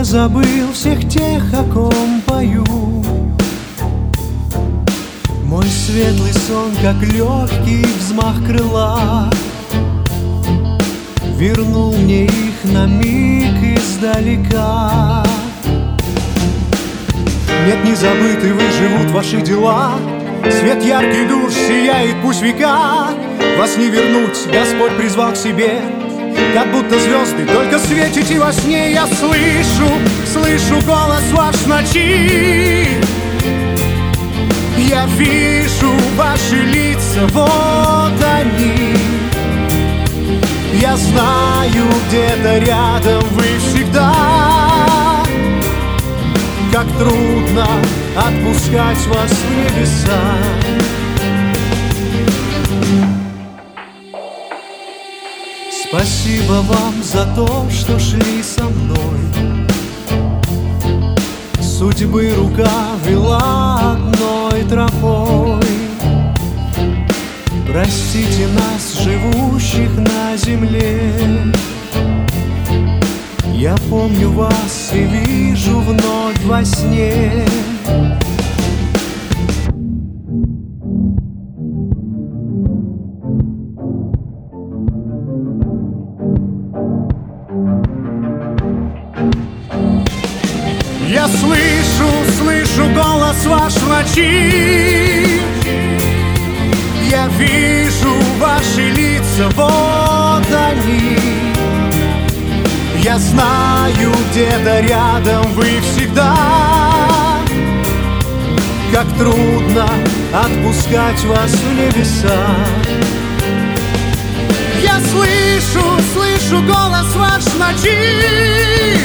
забыл всех тех, о ком пою. Мой светлый сон, как легкий взмах крыла, вернул мне их на миг издалека. Нет, не забыты вы, живут ваши дела. Свет яркий душ сияет, пусть века. Вас не вернуть, Господь призвал к себе. Как будто звезды только светите во сне. Я слышу голос ваш в ночи. Я вижу ваши лица, вот они. Я знаю, где-то рядом вы всегда. Как трудно отпускать вас в небеса. Спасибо вам за то, что шли со мной. Судьбы рука вела одной тропой. Простите нас, живущих на земле. Я помню вас и вижу вновь во сне. Я слышу голос ваш в ночи. Я вижу ваши лица, вот они. Я знаю, где-то рядом вы всегда. Как трудно отпускать вас в небеса. Я слышу голос ваш в ночи.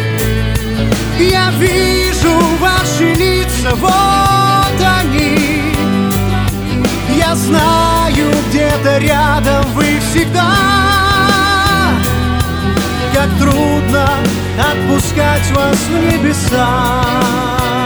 Я вижу ваши лица, вот они. Я знаю, где-то рядом вы всегда. Как трудно отпускать вас в небеса.